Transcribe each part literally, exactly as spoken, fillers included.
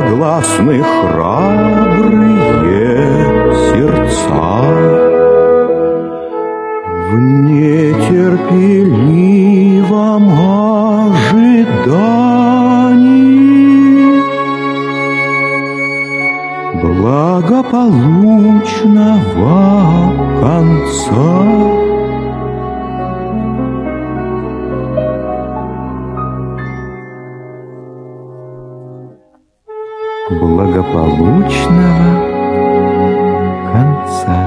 согласны храбрые сердца. В нетерпеливом ожидании благополучного конца. Благополучного конца.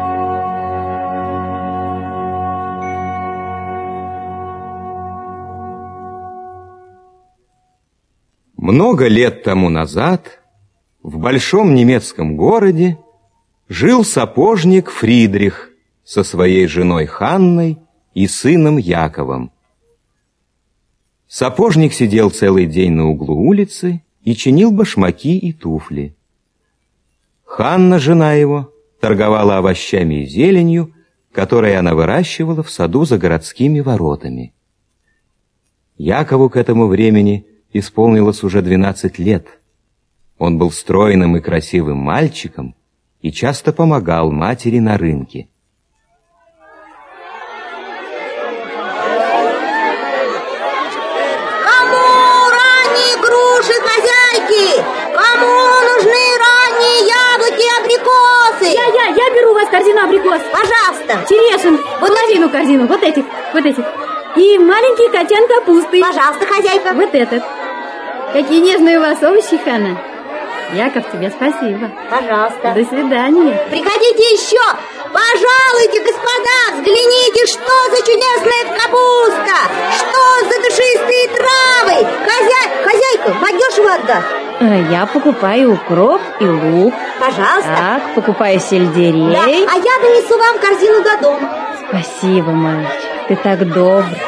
Много лет тому назад в большом немецком городе жил сапожник Фридрих со своей женой Ханной и сыном Яковом. Сапожник сидел целый день на углу улицы и чинил башмаки и туфли. Ханна, жена его, торговала овощами и зеленью, которые она выращивала в саду за городскими воротами. Якову к этому времени исполнилось уже двенадцать лет. Он был стройным и красивым мальчиком и часто помогал матери на рынке. Я беру у вас корзину абрикос. Пожалуйста. Черешин, вот половину корзину, вот этих, вот этих. И маленький качан капусты. Пожалуйста, хозяйка. Вот этот. Какие нежные у вас овощи, Ханна. Яков, тебе спасибо. Пожалуйста. До свидания. Приходите еще. Пожалуйте, господа, взгляните, что за чудесная капуста, что за душистые травы. Хозяй... Хозяйка, подешево отдашь? Я покупаю укроп и лук. Пожалуйста. Так, покупаю сельдерей. Да, а я донесу вам корзину до дома. Спасибо, мальчик, ты так добрый.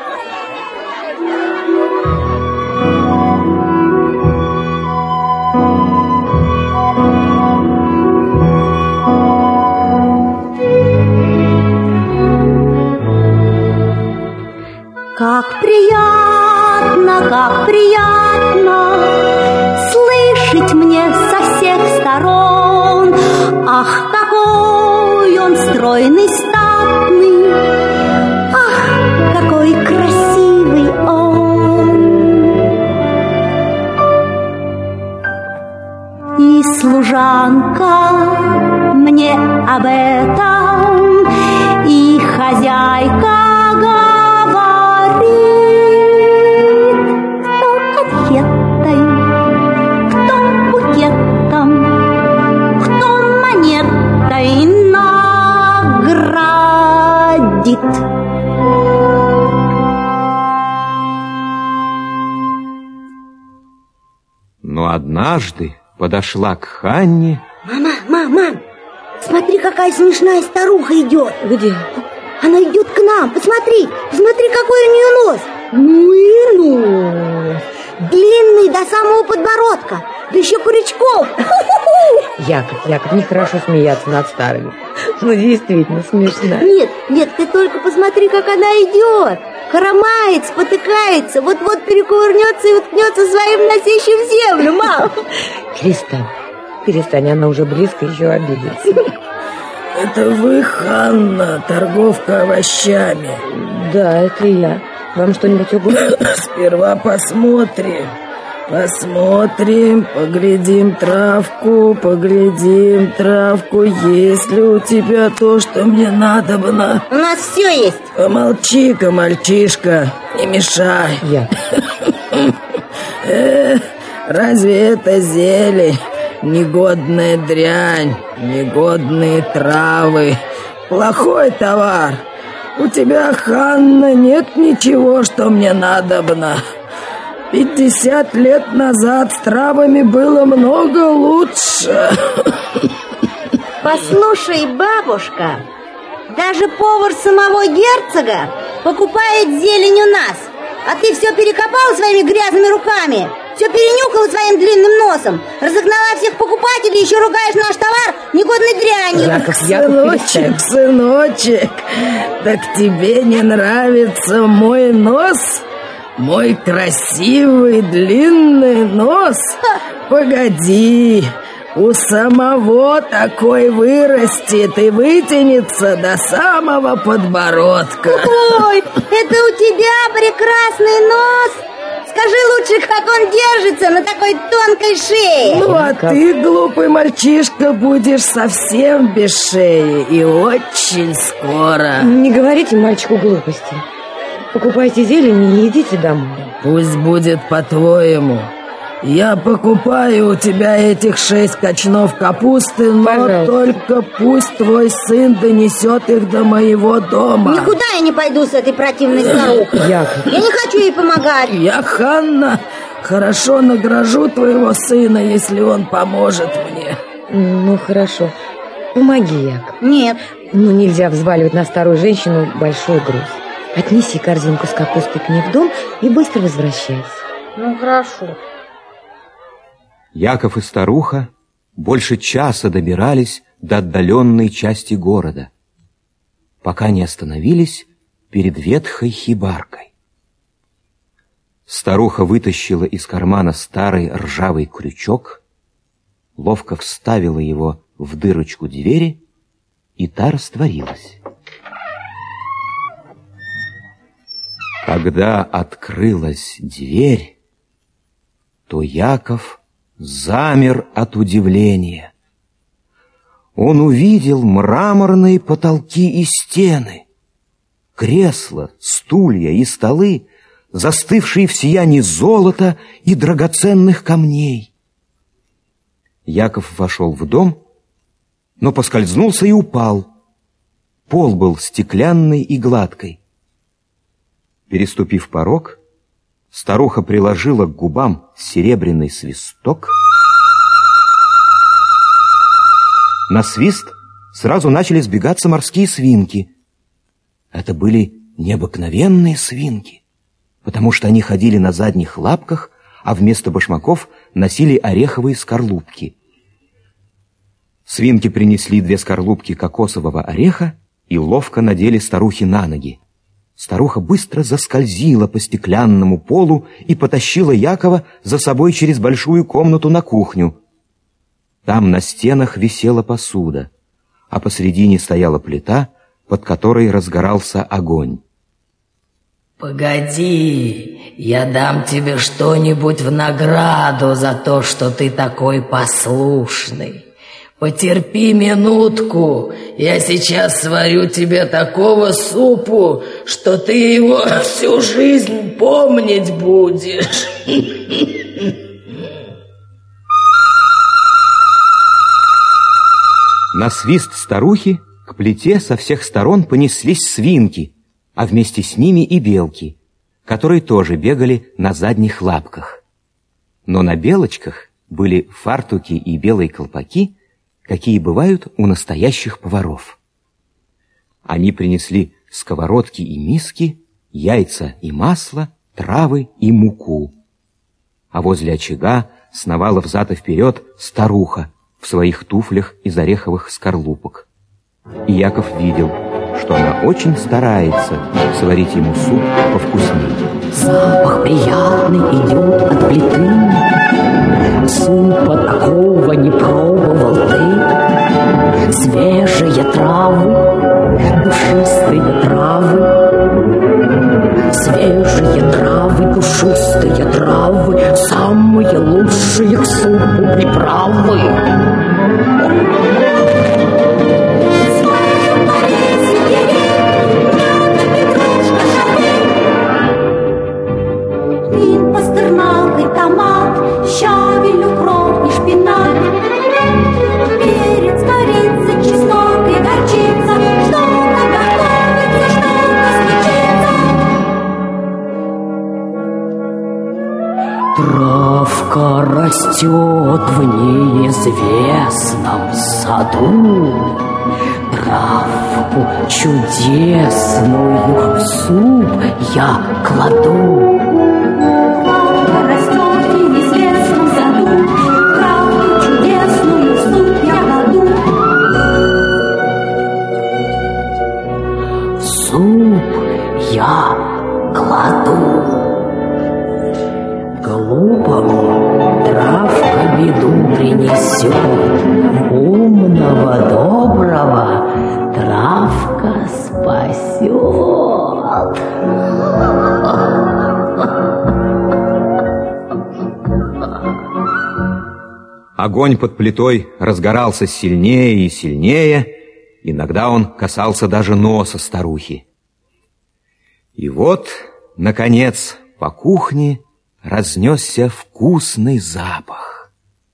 Как приятно, как приятно слышать мне со всех сторон. Ах, какой он стройный, статный, ах, какой красивый он. И служанка мне об этом, и хозяйка Но однажды подошла к Ханне. Мама, мам, мам, смотри, какая смешная старуха идет. Где? Она идет к нам, посмотри, посмотри, какой у нее нос. Ну и нос. Длинный до самого подбородка, да еще крючком. Яков, Яков, нехорошо смеяться над старыми. Ну, действительно смешно. Нет, нет, ты только посмотри, как она идет. Хромает, спотыкается, вот-вот перекувырнется и уткнется своим носищем в землю, мам. Перестань, перестань, она уже близко, еще обидится. Это вы, Ханна, торговка овощами? Да, это я. Вам что-нибудь угодно? Сперва посмотрим. Посмотрим, поглядим травку, поглядим травку. Есть ли у тебя то, что мне надобно? У нас все есть. Помолчи-ка, мальчишка, не мешай. Я. Эх, разве это зелень? Негодная дрянь, негодные травы. Плохой товар. У тебя, Ханна, нет ничего, что мне надобно. Пятьдесят лет назад с травами было много лучше. Послушай, бабушка, даже повар самого герцога покупает зелень у нас. А ты все перекопала своими грязными руками, все перенюхала своим длинным носом, разогнала всех покупателей, еще ругаешь наш товар негодной дрянью. Яков, Яков, сыночек, сыночек, так тебе не нравится мой нос? Мой красивый длинный нос? Погоди, у самого такой вырастет и вытянется до самого подбородка. Ой, это у тебя прекрасный нос. Скажи лучше, как он держится на такой тонкой шее. Ну, а ты, глупый мальчишка, будешь совсем без шеи. И очень скоро. Не говорите мальчику глупости. Покупайте зелень и идите домой. Пусть будет по-твоему. Я покупаю у тебя этих шесть качнов капусты, но Пожалуйста. Только пусть твой сын донесет их до моего дома. Никуда я не пойду с этой противной старухой. Яков. Я не хочу ей помогать. Я, Ханна, хорошо награжу твоего сына, если он поможет мне. Ну, хорошо. Помоги, Яков. Нет. Ну, нельзя взваливать на старую женщину большой груз. Отнеси корзинку с капустой к ней в дом и быстро возвращайся. Ну, хорошо. Яков и старуха больше часа добирались до отдаленной части города, пока не остановились перед ветхой хибаркой. Старуха вытащила из кармана старый ржавый крючок, ловко вставила его в дырочку двери, и та растворилась. Когда открылась дверь, то Яков замер от удивления. Он увидел мраморные потолки и стены, кресла, стулья и столы, застывшие в сиянии золота и драгоценных камней. Яков вошел в дом, но поскользнулся и упал. Пол был стеклянный и гладкий. Переступив порог, старуха приложила к губам серебряный свисток. На свист сразу начали сбегаться морские свинки. Это были необыкновенные свинки, потому что они ходили на задних лапках, а вместо башмаков носили ореховые скорлупки. Свинки принесли две скорлупки кокосового ореха и ловко надели старухе на ноги. Старуха быстро заскользила по стеклянному полу и потащила Якова за собой через большую комнату на кухню. Там на стенах висела посуда, а посредине стояла плита, под которой разгорался огонь. Погоди, я дам тебе что-нибудь в награду за то, что ты такой послушный. Потерпи минутку, я сейчас сварю тебе такого супу, что ты его всю жизнь помнить будешь. На свист старухи к плите со всех сторон понеслись свинки, а вместе с ними и белки, которые тоже бегали на задних лапках. Но на белочках были фартуки и белые колпаки, какие бывают у настоящих поваров. Они принесли сковородки и миски, яйца и масло, травы и муку. А возле очага сновала взад и вперед старуха в своих туфлях из ореховых скорлупок. И Яков видел, что она очень старается сварить ему суп повкуснее. Запах приятный идет от плиты, супа такого не пробовал ты. Свежие травы, душистые травы, свежие травы, душистые травы, самые лучшие к супу приправы. Пастернак и томат, щавель, укроп и шпинат, перец, корица, чеснок и горчица, что-то готовится, что-то случится. Травка растет в неизвестном саду, травку чудесную в суп я кладу. Я кладу. спасет. Умного, доброго травка спасет. Огонь под плитой разгорался сильнее и сильнее, иногда он касался даже носа старухи. И вот, наконец, по кухне разнесся вкусный запах.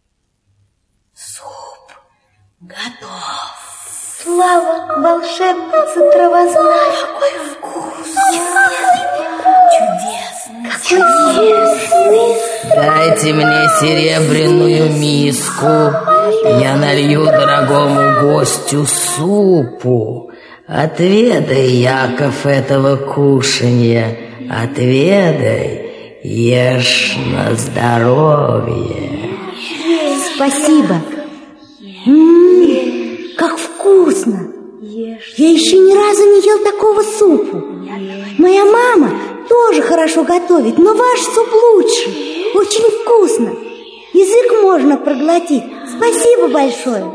Суп готов. Слава волшебнице травознай. Какой вкус! Чудесный! Какой чудесный! Дайте мне серебряную миску. Я налью дорогому гостю супу. Отведай, Яков, этого кушанья. Отведай, ешь на здоровье. Спасибо. М-м, как вкусно! Я еще ни разу не ел такого супу. Моя мама тоже хорошо готовит, но ваш суп лучше. Очень вкусно. Язык можно проглотить. Спасибо большое.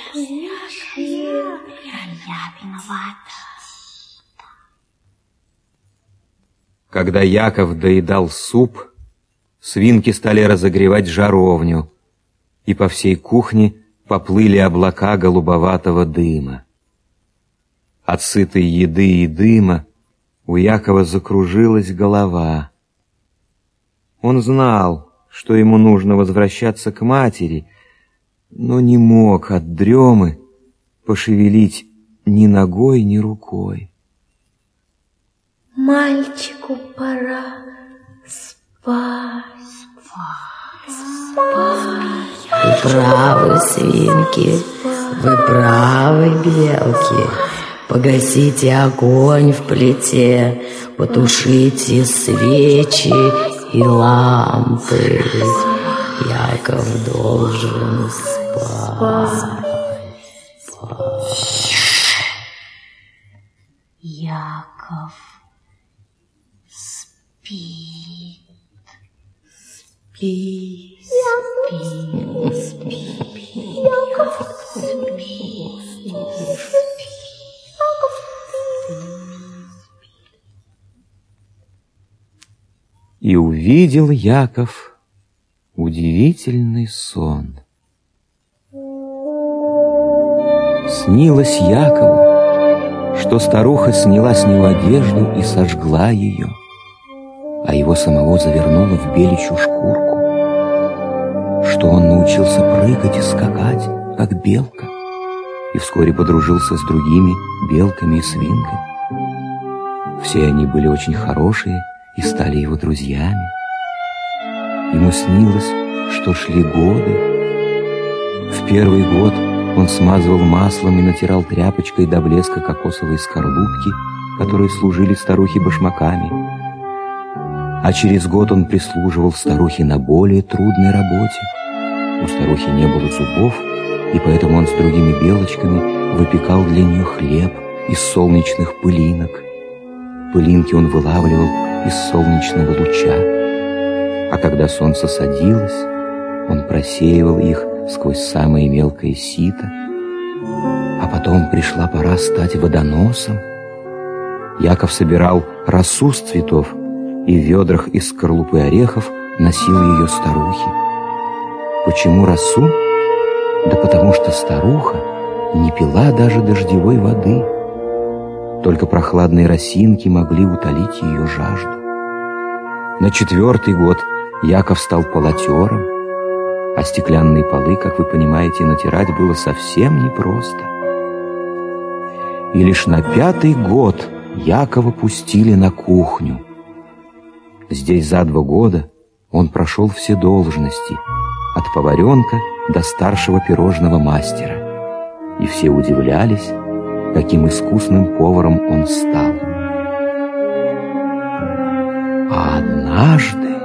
Когда Яков доедал суп, свинки стали разогревать жаровню, и по всей кухне поплыли облака голубоватого дыма. От сытой еды и дыма у Якова закружилась голова. Он знал, что ему нужно возвращаться к матери, но не мог от дремы пошевелить ни ногой, ни рукой. Мальчику пора спать. Спать. Вы правы, свинки, вы правы, белки. Погасите огонь в плите, потушите свечи и лампы. Яков должен спать. Яков спит. Спит. Спит. Спит. Яков спит. И увидел Яков удивительный сон. Снилось Якову, что старуха сняла с него одежду и сожгла ее, а его самого завернула в беличью шкурку, что он научился прыгать и скакать, как белка, и вскоре подружился с другими белками и свинками. Все они были очень хорошие и стали его друзьями. Ему снилось, что шли годы. В первый год он смазывал маслом и натирал тряпочкой до блеска кокосовые скорлупки, которые служили старухе башмаками. А через год он прислуживал старухе на более трудной работе. У старухи не было зубов, и поэтому он с другими белочками выпекал для нее хлеб из солнечных пылинок. Пылинки он вылавливал из солнечного луча, а когда солнце садилось, он просеивал их сквозь самое мелкое сито. А потом пришла пора стать водоносом. Яков собирал росу с цветов и в ведрах из скорлупы орехов носил ее старухе. Почему росу? Да потому что старуха не пила даже дождевой воды. Только прохладные росинки могли утолить ее жажду. На четвертый год Яков стал полотером, а стеклянные полы, как вы понимаете, натирать было совсем непросто. И лишь на пятый год Якова пустили на кухню. Здесь за два года он прошел все должности, от поваренка до старшего пирожного мастера, и все удивлялись, каким искусным поваром он стал. А однажды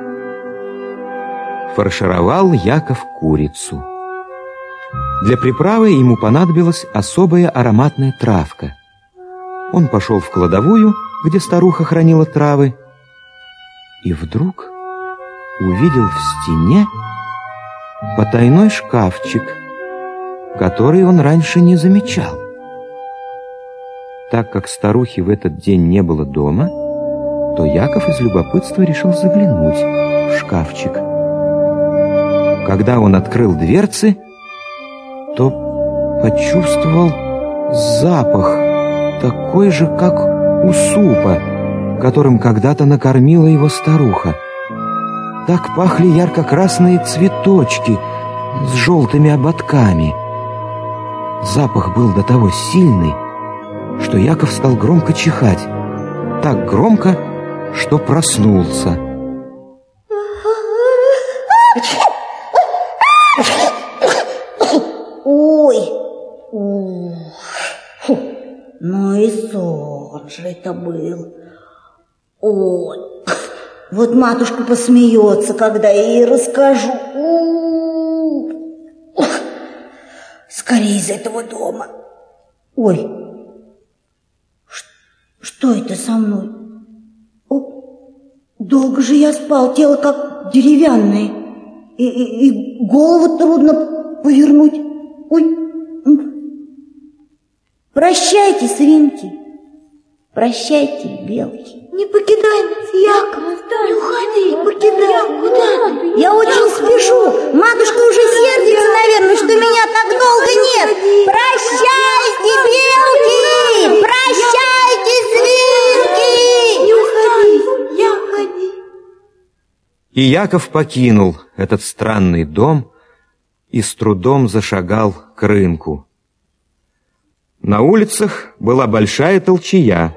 фаршировал Яков курицу. Для приправы ему понадобилась особая ароматная травка. Он пошел в кладовую, где старуха хранила травы, и вдруг увидел в стене потайной шкафчик, который он раньше не замечал. Так как старухи в этот день не было дома, то Яков из любопытства решил заглянуть в шкафчик. Когда он открыл дверцы, то почувствовал запах, такой же, как у супа, которым когда-то накормила его старуха. Так пахли ярко-красные цветочки с желтыми ободками. Запах был до того сильный, что Яков стал громко чихать. Так громко, что проснулся. Ой, ну и сон же это был. Ой, вот матушка посмеется, когда я ей расскажу. Скорее из этого дома. Ой, что это со мной? О, долго же я спал, тело как деревянное, и, и, и голову трудно повернуть. Ой, прощайте, свинки, прощайте, белки. Не покидай нас, Яков, не уходи, Не покидай. Куда ты? Я очень спешу. Матушка уже сердится, наверное, что меня так долго нет. Прощайте, белки! Прощайте, свинки! Не уходи, я уходи. И Яков покинул этот странный дом и с трудом зашагал к рынку. На улицах была большая толчая.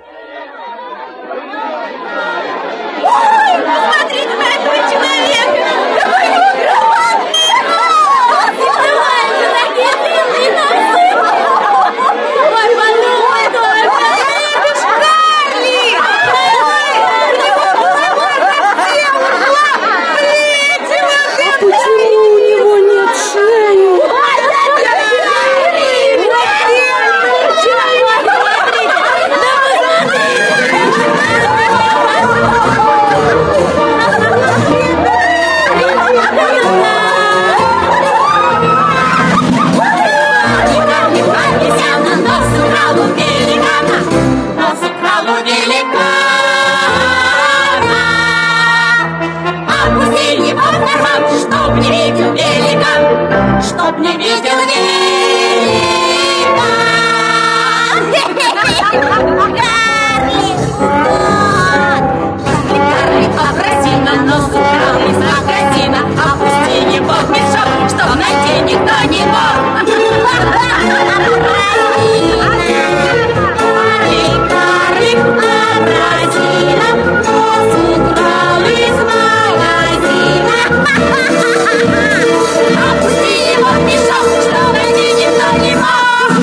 Чтоб не видел Карлик попросил на нос украл из магазина. Опусти его в мешок, чтоб найти никто не мог. Карлик, Абразина, нос украл из магазина. Опусти его в мешок, чтоб найти никто не мог.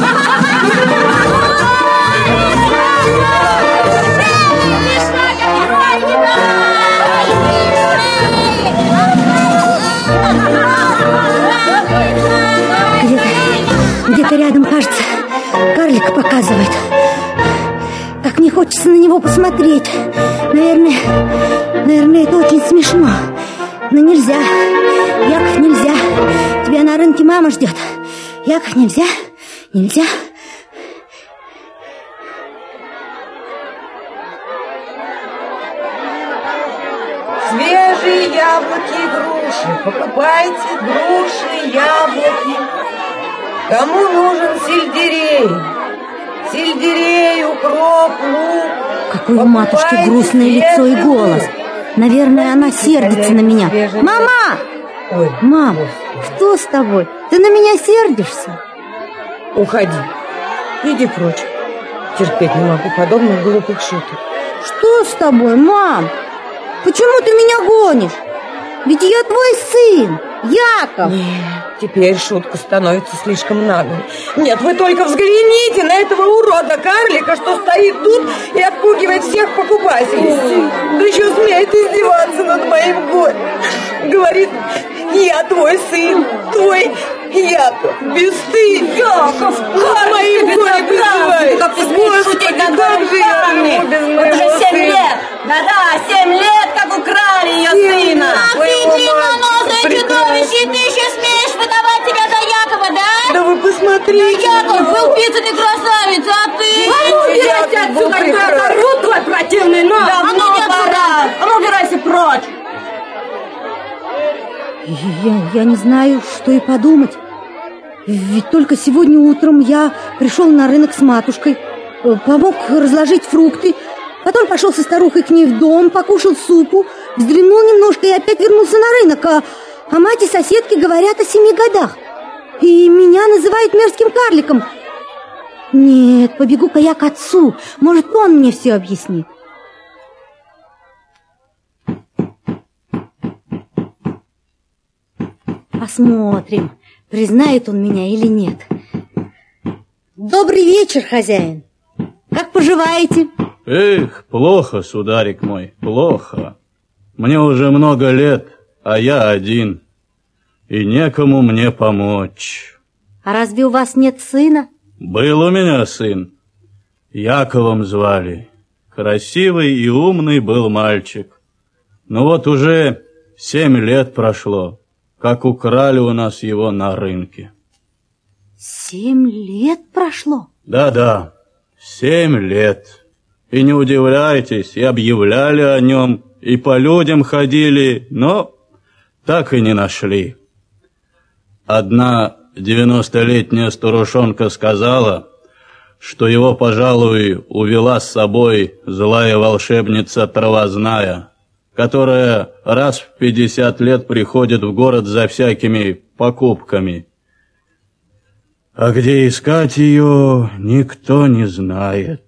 Где-то, где-то рядом, кажется, карлик показывает. Как не хочется на него посмотреть. Наверное, наверное, это очень смешно. Но нельзя, Яков, нельзя. Тебя на рынке мама ждет. Яков, нельзя, нельзя. Свежие яблоки и груши. Покупайте груши, яблоки. Кому нужен сельдерей? Сельдерей, укроп, лук. Какое у матушки грустное лицо и голос. Наверное, она сердится на меня. Мама! Ой, Мам, что с тобой? Ты на меня сердишься? уходи. Иди прочь. Терпеть не могу подобных глупых шуток. Что с тобой, мам? Почему ты меня гонишь? Ведь я твой сын, Яков. Нет, теперь шутка становится слишком наглой. Нет, вы только взгляните на этого урода карлика, что стоит тут и отпугивает всех покупателей. Да еще смеет издеваться над моим горем. Говорит, я твой сын, твой Яков, бесстыд. Яков, как моим горем призывает. Господи, как же я живу без моего Уже семь сына. лет, да-да, семь лет, как украли ее сына. Ах ты, длинноносое чудовище, ты еще смеешь посмотри. Яков был писаный красавец, а ты? А ну, убирайся отсюда, я ору твой противный нос. Давно пора. А ну, убирайся прочь. Я, я не знаю, что и подумать. Ведь только сегодня утром я пришел на рынок с матушкой, помог разложить фрукты, потом пошел со старухой к ней в дом, покушал супу, вздремнул немножко и опять вернулся на рынок, а, а мать и соседки говорят о семи годах. И меня называют мерзким карликом. Нет, побегу-ка я к отцу, может, он мне все объяснит. Посмотрим, признает он меня или нет. Добрый вечер, хозяин. Как поживаете? Эх, плохо, сударик мой, плохо. Мне уже много лет, а я один, и некому мне помочь. А разве у вас нет сына? Был у меня сын, Яковом звали. Красивый и умный был мальчик. Но вот уже семь лет прошло, как украли у нас его на рынке. Семь лет прошло? Да-да, семь лет. И не удивляйтесь, и объявляли о нем, и по людям ходили, но так и не нашли. Одна девяностолетняя старушонка сказала, что его, пожалуй, увела с собой злая волшебница Травозная, которая раз в пятьдесят лет приходит в город за всякими покупками. А где искать ее, никто не знает.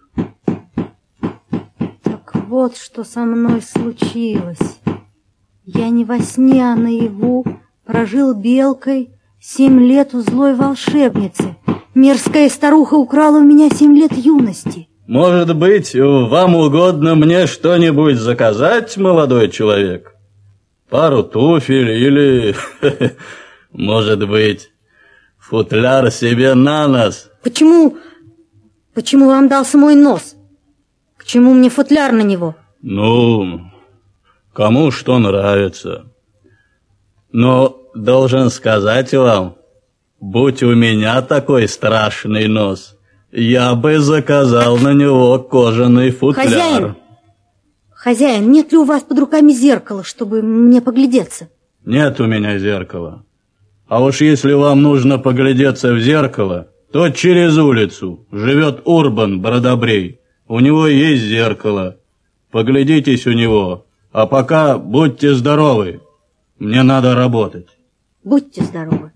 Так вот, что со мной случилось. Я не во сне, а наяву прожил белкой семь лет у злой волшебницы. Мерзкая старуха украла у меня семь лет юности. Может быть, вам угодно мне что-нибудь заказать, молодой человек? Пару туфель или, может быть, футляр себе на нос? Почему, почему вам дался мой нос? К чему мне футляр на него? Ну, кому что нравится. Но должен сказать вам, будь у меня такой страшный нос, я бы заказал на него кожаный футляр. Хозяин, хозяин, нет ли у вас под руками зеркала, чтобы мне поглядеться? Нет у меня зеркала. А уж если вам нужно поглядеться в зеркало, то через улицу живет Урбан Бродобрей. У него есть зеркало. Поглядитесь у него. А пока будьте здоровы. Мне надо работать. Будьте здоровы.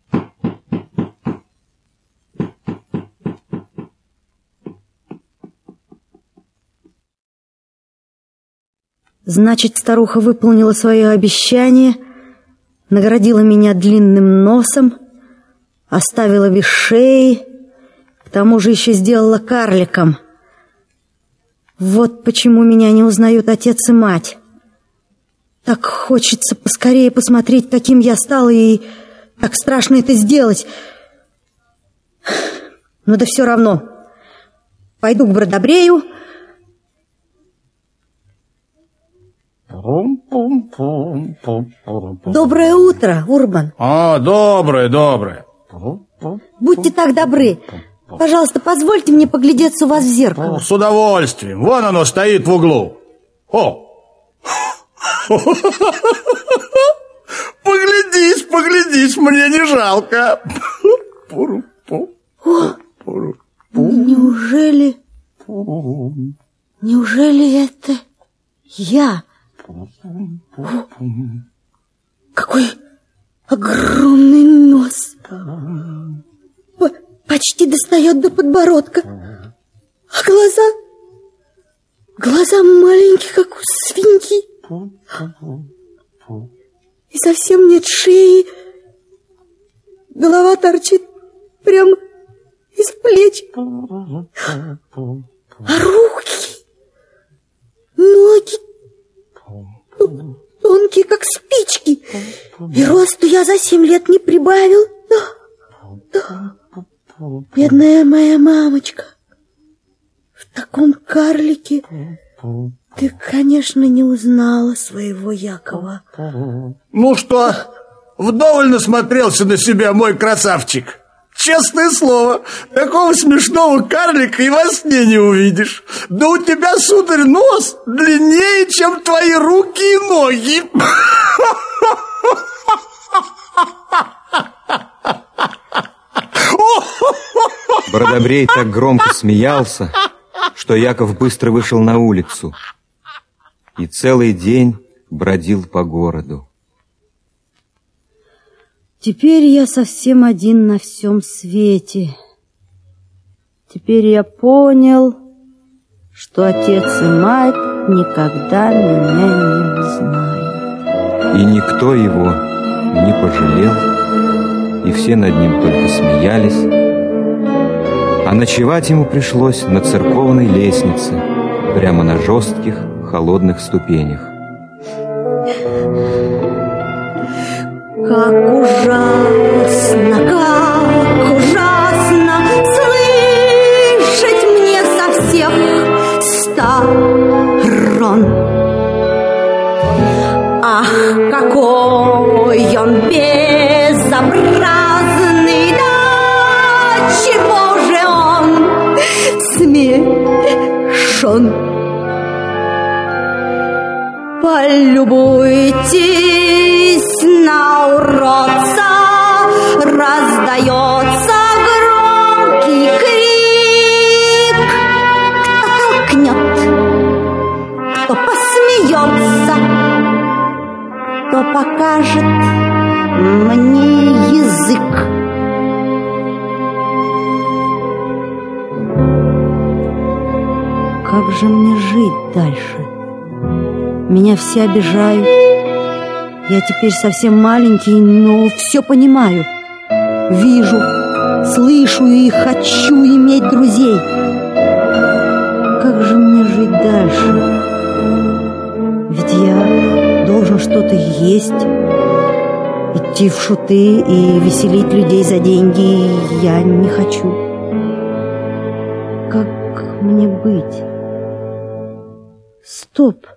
Значит, старуха выполнила свое обещание, наградила меня длинным носом, оставила без шеи, к тому же еще сделала карликом. Вот почему меня не узнают отец и мать. Так хочется поскорее посмотреть, каким я стала, и так страшно это сделать. Но да все равно. Пойду к Бродобрею. Доброе утро, Урбан. А, доброе, доброе. Будьте так добры. Пожалуйста, позвольте мне поглядеться у вас в зеркало. С удовольствием. Вон оно стоит в углу. О! Поглядись, поглядись, мне не жалко. О, неужели... Неужели это я? О, какой огромный нос. Почти достает до подбородка. А глаза? Глаза маленькие, как у свиньи. И совсем нет шеи. Голова торчит прямо из плеч. А руки, ноги тонкие, как спички. И росту я за семь лет не прибавил. Да, да. Бедная моя мамочка. В таком карлике ты, конечно, не узнала своего Якова. Ну что, вдоволь насмотрелся на себя, мой красавчик? Честное слово, такого смешного карлика и во сне не увидишь. Да у тебя, сударь, нос длиннее, чем твои руки и ноги. Бродобрей так громко смеялся, что Яков быстро вышел на улицу и целый день бродил по городу. Теперь я совсем один на всем свете. Теперь я понял, что отец и мать никогда меня не узнают. И никто его не пожалел, и все над ним только смеялись. А ночевать ему пришлось на церковной лестнице, прямо на жестких, холодных ступенях. Как ужасно, как ужасно слышать мне со всех сторон. Ах, какой он безобразный, да чего же он смешон. Полюбуйтесь на уродца, раздается громкий крик. Кто толкнет, кто посмеется, кто покажет мне язык. Как же мне жить дальше? Меня все обижают. Я теперь совсем маленький, но все понимаю. Вижу, слышу и хочу иметь друзей. Как же мне жить дальше? Ведь я должен что-то есть, идти в шуты и веселить людей за деньги я не хочу. Как мне быть? Стоп!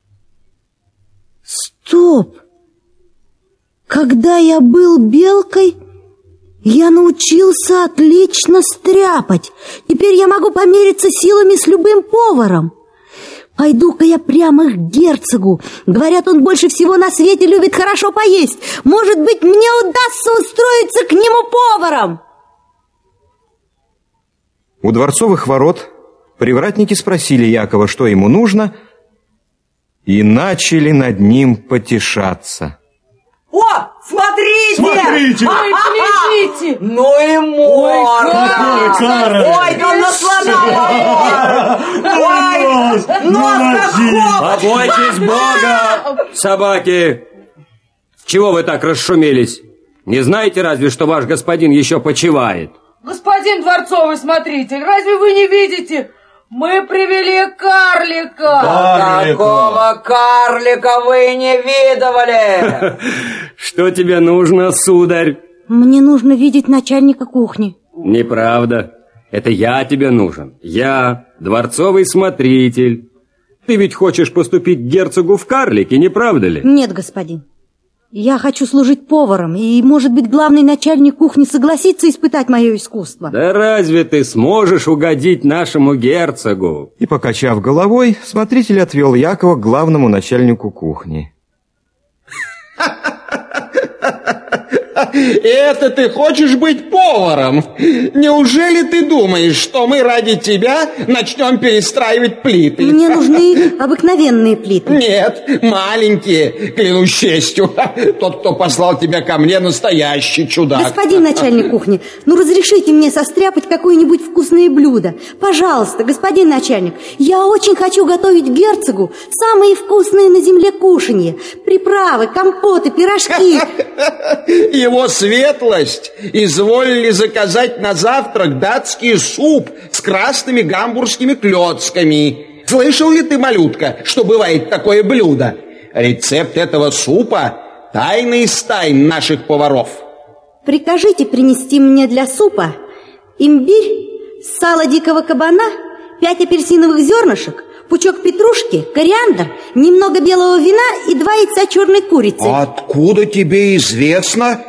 Стоп! Когда я был белкой, я научился отлично стряпать. Теперь я могу помериться силами с любым поваром. Пойду-ка я прямо к герцогу. Говорят, он больше всего на свете любит хорошо поесть. Может быть, мне удастся устроиться к нему поваром. У дворцовых ворот привратники спросили Якова, что ему нужно, и начали над ним потешаться. О, смотрите! Смотрите! Ой, смотрите! Ну и мор! Какой Карл! Ой, да на слона! Ой, нос как хоп! Побойтесь Бога, собаки! Чего вы так расшумелись? Не знаете разве, что ваш господин еще почивает? Господин дворцовый смотритель, разве вы не видите? Мы привели карлика. Карлика. Такого карлика вы не видывали. Что тебе нужно, сударь? Мне нужно видеть начальника кухни. Неправда. Это я тебе нужен. Я дворцовый смотритель. Ты ведь хочешь поступить к герцогу в карлике, не правда ли? Нет, господин. Я хочу служить поваром, и, может быть, главный начальник кухни согласится испытать мое искусство. Да разве ты сможешь угодить нашему герцогу? И, покачав головой, смотритель отвел Якова к главному начальнику кухни. Это ты хочешь быть поваром? Неужели ты думаешь, что мы ради тебя начнем перестраивать плиты? Мне нужны обыкновенные плиты. Нет, маленькие, клянусь честью. Тот, кто послал тебя ко мне, настоящий чудак. Господин начальник кухни, ну разрешите мне состряпать какое-нибудь вкусное блюдо. Пожалуйста, господин начальник, я очень хочу готовить герцогу самые вкусные на земле кушанья. Приправы, компоты, пирожки. Его светлость изволили заказать на завтрак датский суп с красными гамбургскими клёцками. Слышал ли ты, малютка, что бывает такое блюдо? Рецепт этого супа – тайна из тайн наших поваров. Прикажите принести мне для супа имбирь, сало дикого кабана, пять апельсиновых зернышек, пучок петрушки, кориандр, немного белого вина и два яйца черной курицы. Откуда тебе известно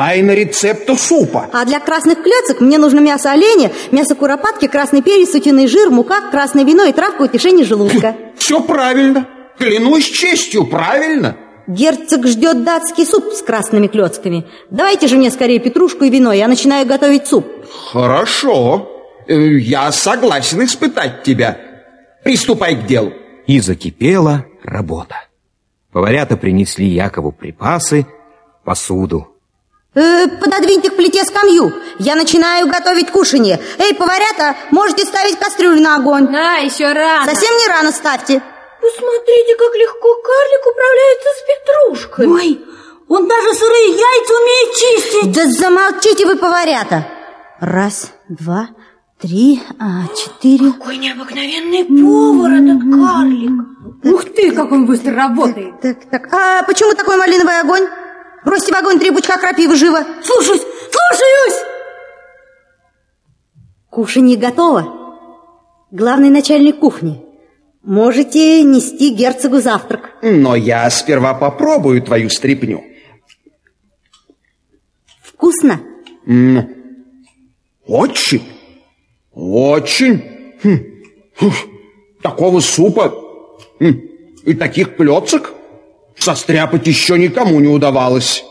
тайна рецепта супа. А для красных клёцок мне нужно мясо оленя, мясо куропатки, красный перец, сутиный жир, мука, красное вино и травка утешения желудка. Все правильно. Клянусь честью, правильно. Герцог ждет датский суп с красными клёцками. Давайте же мне скорее петрушку и вино, я начинаю готовить суп. Хорошо. Я согласен испытать тебя. Приступай к делу. И закипела работа. Поварята принесли Якову припасы, посуду. Э, пододвиньте к плите скамью. Я начинаю готовить кушанье. Эй, поварята, можете ставить кастрюлю на огонь. Да, еще рано. Совсем не рано ставьте. Посмотрите, как легко карлик управляется с петрушкой. Ой, он даже сырые яйца умеет чистить. Да замолчите вы, поварята. Раз, два, три, а, четыре. Какой необыкновенный повар этот карлик. Ух ты, как он быстро работает. Так, так, так. А почему такой малиновый огонь? Бросьте в огонь три пучка крапивы живо. Слушаюсь, слушаюсь. Кушанье готово. Главный начальник кухни. Можете нести герцогу завтрак. Но я сперва попробую твою стряпню. Вкусно? М-м. Очень, очень. Хм. Хм. Такого супа хм. и таких клёцок состряпать еще никому не удавалось.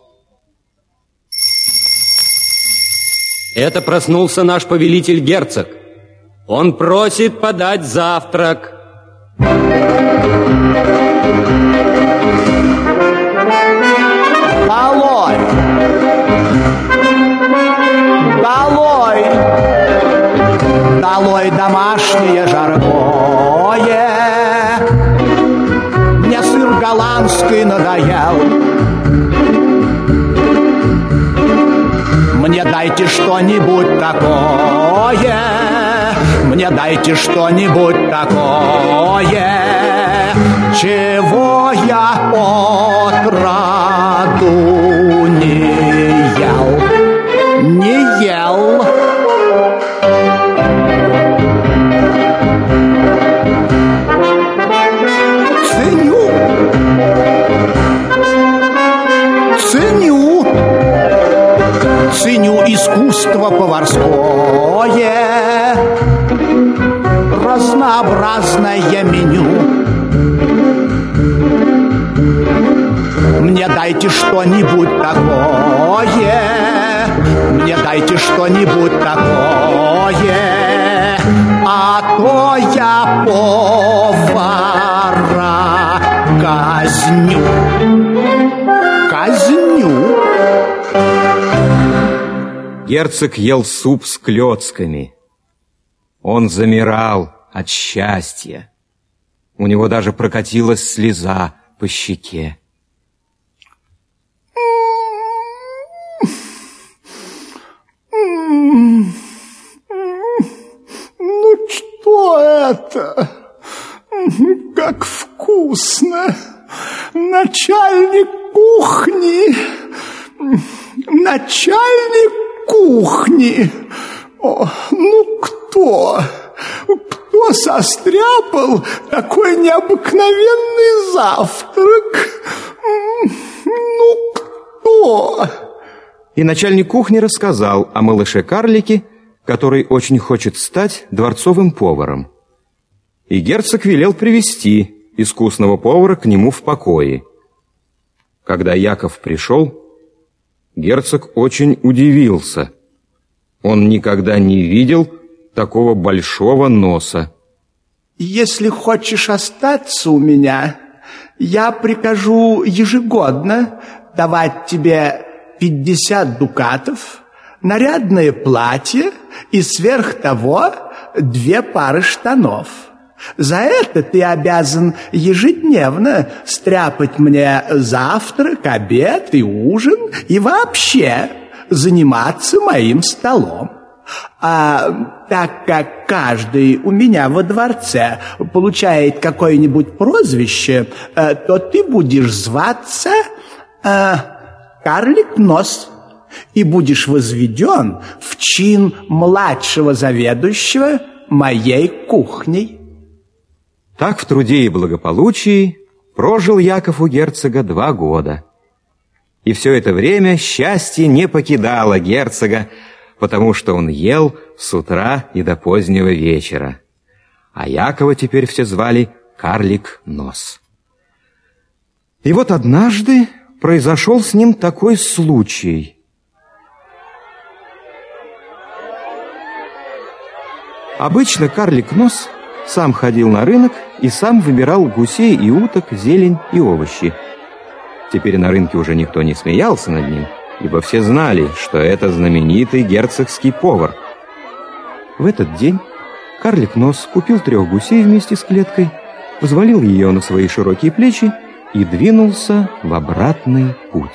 Это проснулся наш повелитель герцог. Он просит подать завтрак. Долой! Долой! Долой домашнее жаркое! Мне сыр голландский надоел. Мне дайте что-нибудь такое, мне дайте что-нибудь такое, чего я отроду не ел, не ел. Ценю, ценю, ценю искусство поварское, разнообразное меню. Мне дайте что-нибудь такое, мне дайте что-нибудь такое, а то я повара казню, казню. Герцог ел суп с клёцками. Он замирал от счастья. У него даже прокатилась слеза по щеке. Ну что это? Как вкусно! Начальник кухни! Начальник кухни! О, ну кто? Кто состряпал такой необыкновенный завтрак? Ну кто? И начальник кухни рассказал о малыше-карлике, который очень хочет стать дворцовым поваром. И герцог велел привести искусного повара к нему в покое. Когда Яков пришел, герцог очень удивился. Он никогда не видел такого большого носа. Если хочешь остаться у меня, я прикажу ежегодно давать тебе пятьдесят дукатов, нарядное платье и сверх того две пары штанов. За это ты обязан ежедневно стряпать мне завтрак, обед и ужин и вообще заниматься моим столом. А так как каждый у меня во дворце получает какое-нибудь прозвище, то ты будешь зваться э, Карлик Нос и будешь возведен в чин младшего заведующего моей кухней. Так в труде и благополучии прожил Яков у герцога два года. И все это время счастье не покидало герцога, потому что он ел с утра и до позднего вечера. А Якова теперь все звали Карлик Нос. И вот однажды произошел с ним такой случай. Обычно Карлик Нос сам ходил на рынок и сам выбирал гусей и уток, зелень и овощи. Теперь на рынке уже никто не смеялся над ним, ибо все знали, что это знаменитый герцогский повар. В этот день Карлик Нос купил трех гусей вместе с клеткой, взвалил ее на свои широкие плечи и двинулся в обратный путь.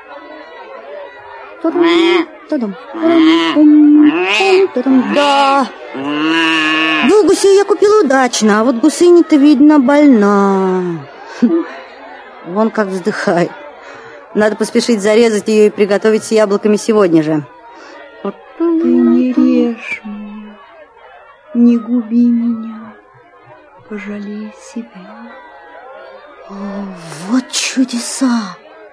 Да, двух гусей я купила удачно, а вот гусыня-то, видно, больна. Вон как вздыхает. Надо поспешить зарезать ее и приготовить с яблоками сегодня же. Ты не режь меня, не губи меня, пожалей себя. О, вот чудеса!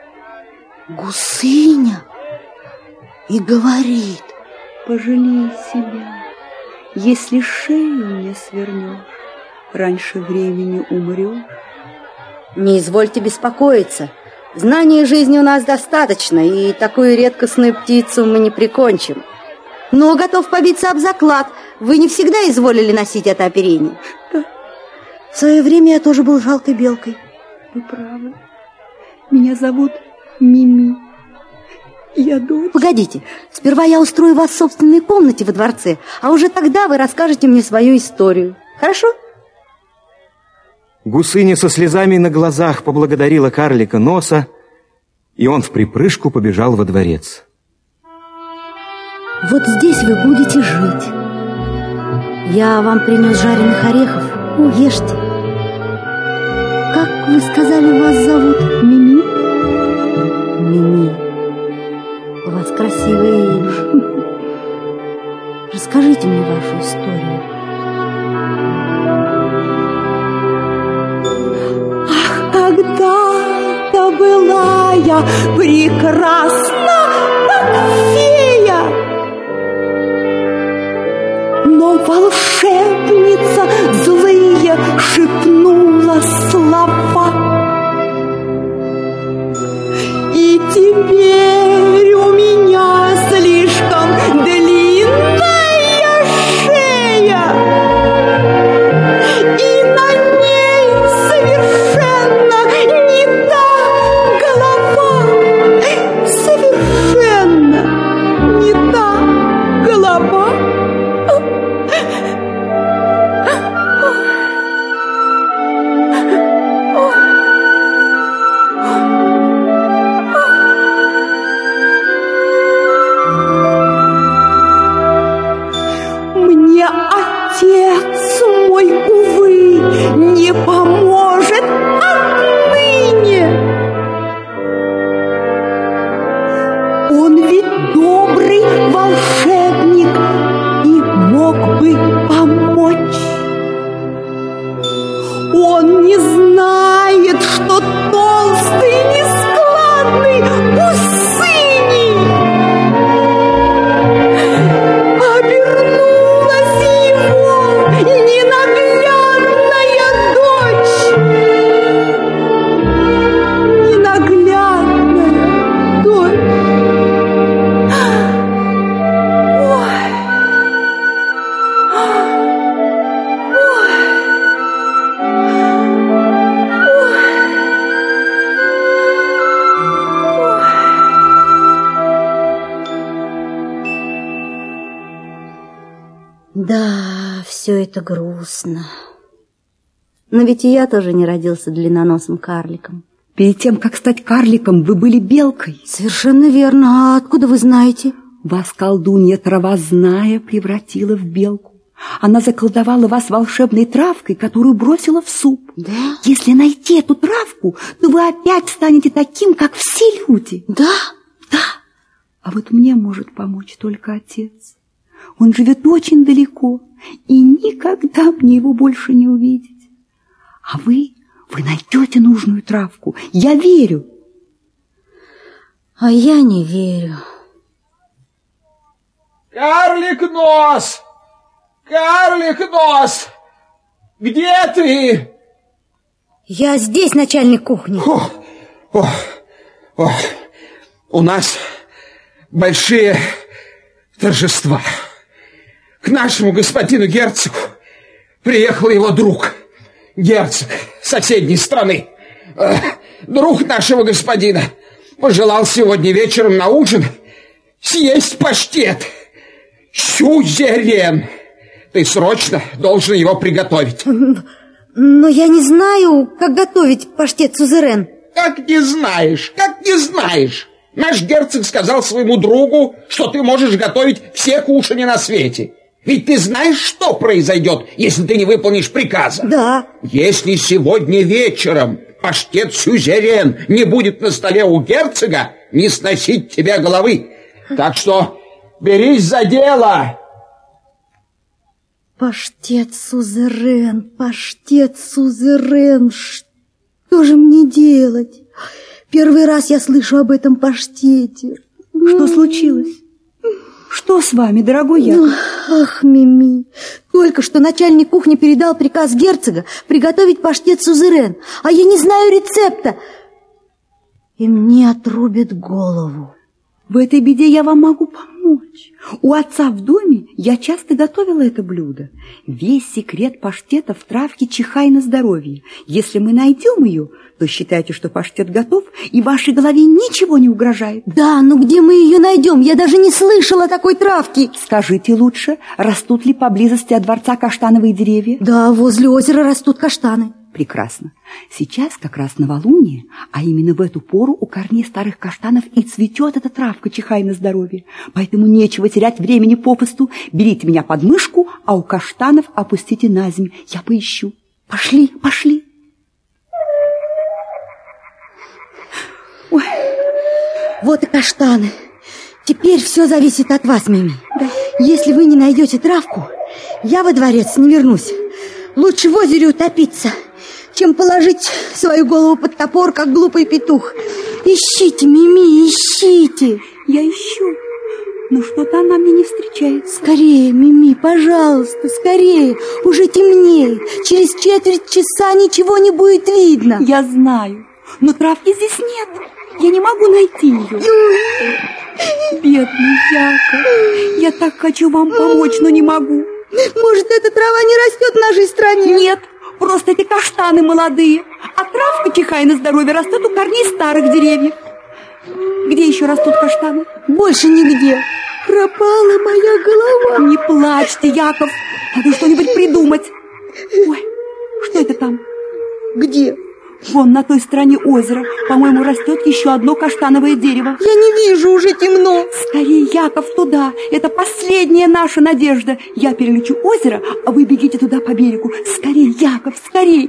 Гусыня и говорит: пожалей себя, если шею мне свернешь, раньше времени умрешь. Не извольте беспокоиться. Знаний жизни у нас достаточно, и такую редкостную птицу мы не прикончим. Но готов побиться об заклад, вы не всегда изволили носить это оперение. Что? В свое время я тоже был жалкой белкой. Вы правы. Меня зовут Мими. Я дочь. Погодите, сперва я устрою вас в собственной комнате во дворце, а уже тогда вы расскажете мне свою историю. Хорошо? Гусыня со слезами на глазах поблагодарила Карлика Носа, и он в припрыжку побежал во дворец. Вот здесь вы будете жить. Я вам принес жареных орехов. Ешьте. Как вы сказали, вас зовут? Мими? Мими. У вас красивое имя. Расскажите мне вашу историю. Ах, когда-то была я прекрасна, как фея, но волшебница злые шепнула слова. И теперь у меня слишком длинная шея, и на ней совершенно не та голова, совершенно не та голова. Мне отец мой, увы, не поможет отныне. Он ведь добрый волшебник и мог бы помочь. Он не знает, что толстый, нескладный Гусыни обернулась его ненаглядная дочь. Ненаглядная дочь. Ой. Да, все это грустно. Но ведь и я тоже не родился длинноносым карликом. Перед тем, как стать карликом, вы были белкой. Совершенно верно. А откуда вы знаете? Вас колдунья травозная превратила в белку. Она заколдовала вас волшебной травкой, которую бросила в суп. Да? Если найти эту травку, то вы опять станете таким, как все люди. Да? Да. А вот мне может помочь только отец. Он живет очень далеко, и никогда мне его больше не увидеть. А вы, вы найдете нужную травку. Я верю. А я не верю. Карлик Нос! Карлик Нос! Где ты? Я здесь, начальник кухни. О, о, о. У нас большие торжества. К нашему господину герцогу приехал его друг, герцог соседней страны. Друг нашего господина пожелал сегодня вечером на ужин съесть паштет сюзерен. Ты срочно должен его приготовить. Но я не знаю, как готовить паштет сюзерен. Как не знаешь, как не знаешь. Наш герцог сказал своему другу, что ты можешь готовить все кушанья на свете. Ведь ты знаешь, что произойдет, если ты не выполнишь приказа? Да. Если сегодня вечером паштет сюзерен не будет на столе у герцога, не сносить тебе головы. Так что берись за дело. Паштет сюзерен, паштет сюзерен. Что же мне делать? Первый раз я слышу об этом паштете. Что случилось? Что с вами, дорогой Яков? Ах, Мими, только что начальник кухни передал приказ герцога приготовить паштет сюзерен, а я не знаю рецепта. И мне отрубят голову. В этой беде я вам могу помочь. У отца в доме я часто готовила это блюдо. Весь секрет паштета в травке чихай на здоровье. Если мы найдем ее, то считайте, что паштет готов, и вашей голове ничего не угрожает. Да, но где мы ее найдем? Я даже не слышала такой травки. Скажите лучше, растут ли поблизости от дворца каштановые деревья? Да, возле озера растут каштаны. Прекрасно. Сейчас как раз новолуние, а именно в эту пору у корней старых каштанов и цветет эта травка чихай на здоровье. Поэтому нечего терять времени попусту. Берите меня под мышку, а у каштанов опустите на землю. Я поищу. Пошли, пошли. Ой. Вот и каштаны. Теперь все зависит от вас, Мими. Да. Если вы не найдете травку, я во дворец не вернусь. Лучше в озере утопиться, чем положить свою голову под топор, как глупый петух. Ищите, Мими, ищите. Я ищу, но что-то она мне не встречается. Скорее, Мими, пожалуйста, скорее. Уже темнеет. Через четверть часа ничего не будет видно. Я знаю, но травки здесь нет. Я не могу найти ее. Бедный Яков, я так хочу вам помочь, но не могу. Может, эта трава не растет в нашей стране? Нет, просто эти каштаны молодые. А травка чихай на здоровье растет у корней старых деревьев. Где еще растут каштаны? Больше нигде. Пропала моя голова. Не плачьте, Яков. Надо что-нибудь придумать. Ой, что это там? Где? Вон на той стороне озера, по-моему, растет еще одно каштановое дерево. Я не вижу, уже темно. Скорее, Яков, туда. Это последняя наша надежда. Я перелечу озеро, а вы бегите туда по берегу. Скорее, Яков, скорее.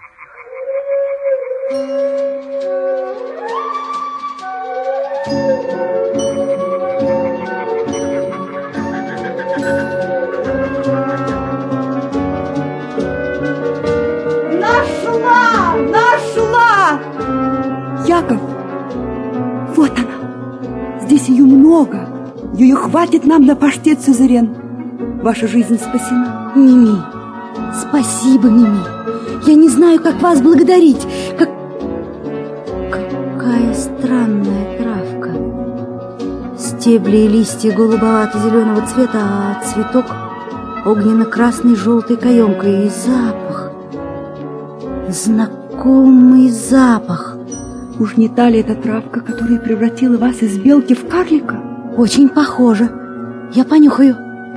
Яков, вот она. Здесь ее много. Ее хватит нам на паштет сюзерен. Ваша жизнь спасена. Мими, спасибо, Мими. Я не знаю, как вас благодарить. Как... Какая странная травка. Стебли и листья голубовато-зеленого цвета, а цветок огненно-красной желтой каемкой. И запах. Знакомый запах. Уж не та ли эта травка, которая превратила вас из белки в карлика? Очень похоже. Я понюхаю.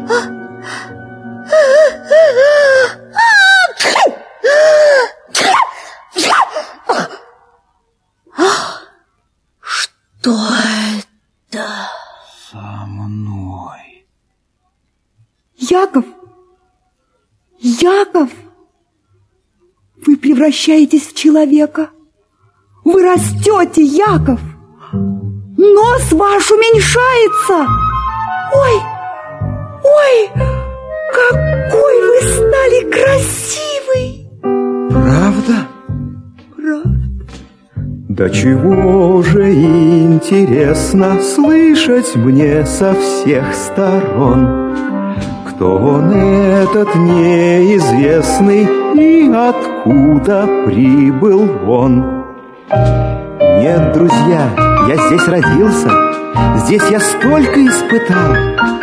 Что это? Со мной. Яков! Яков! Вы превращаетесь в человека. Вы растете, Яков! Нос ваш уменьшается! Ой! Ой! Какой вы стали красивый! Правда? Правда. Да чего же интересно слышать мне со всех сторон, кто он этот неизвестный и откуда прибыл он. Нет, друзья, я здесь родился, здесь я столько испытал.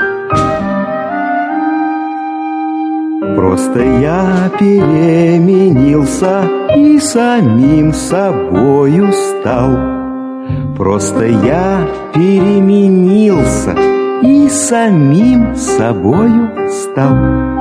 Просто я переменился и самим собою стал. Просто я переменился и самим собою стал.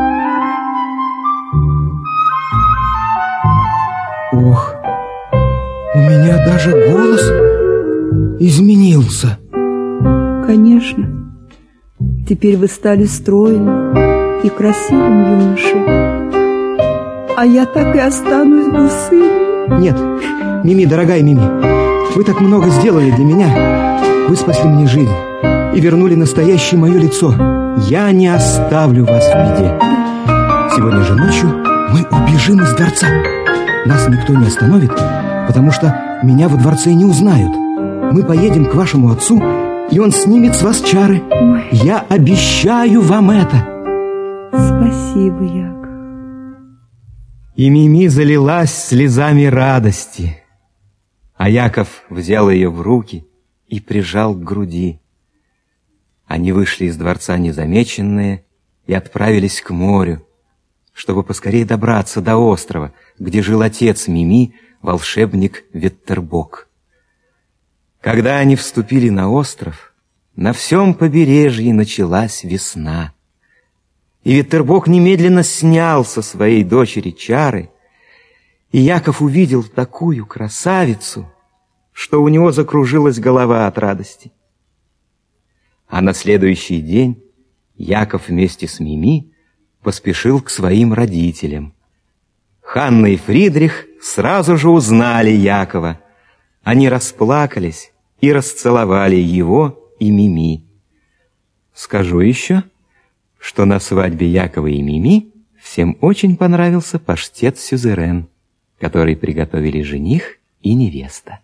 Ох, у меня даже голос изменился. Конечно. Теперь вы стали стройным и красивым юношей, а я так и останусь босым. Нет, Мими, дорогая Мими, вы так много сделали для меня. Вы спасли мне жизнь и вернули настоящее мое лицо. Я не оставлю вас в беде. Сегодня же ночью мы убежим из дворца. Нас никто не остановит, потому что меня во дворце не узнают. Мы поедем к вашему отцу, и он снимет с вас чары. Ой. Я обещаю вам это. Спасибо, Яков. И Мими залилась слезами радости, а Яков взял ее в руки и прижал к груди. Они вышли из дворца незамеченные и отправились к морю, чтобы поскорее добраться до острова, где жил отец Мими, волшебник Веттербок. Когда они вступили на остров, на всем побережье началась весна. И Веттербок немедленно снял со своей дочери чары, и Яков увидел такую красавицу, что у него закружилась голова от радости. А на следующий день Яков вместе с Мими поспешил к своим родителям. Ханна и Фридрих сразу же узнали Якова. Они расплакались и расцеловали его и Мими. Скажу еще, что на свадьбе Якова и Мими всем очень понравился паштет сюзерен, который приготовили жених и невеста.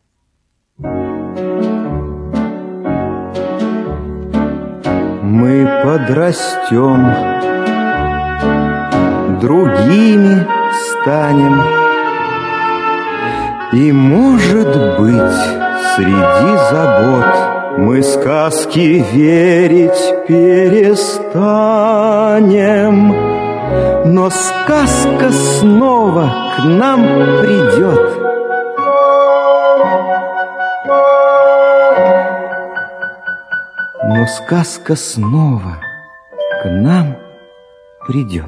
Мы подрастем, другими станем, и, может быть, среди забот мы сказки верить перестанем, но сказка снова к нам придет. Но сказка снова к нам придет.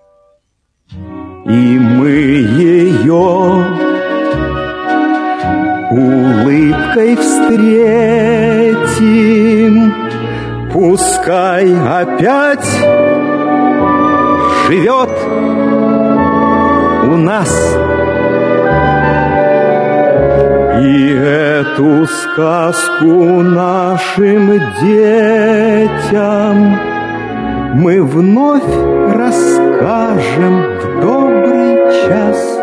И мы ее улыбкой встретим, пускай опять живет у нас. И эту сказку нашим детям мы вновь расскажем в добрый час.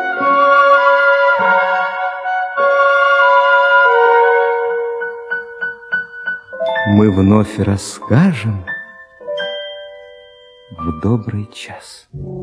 Мы вновь расскажем в добрый час.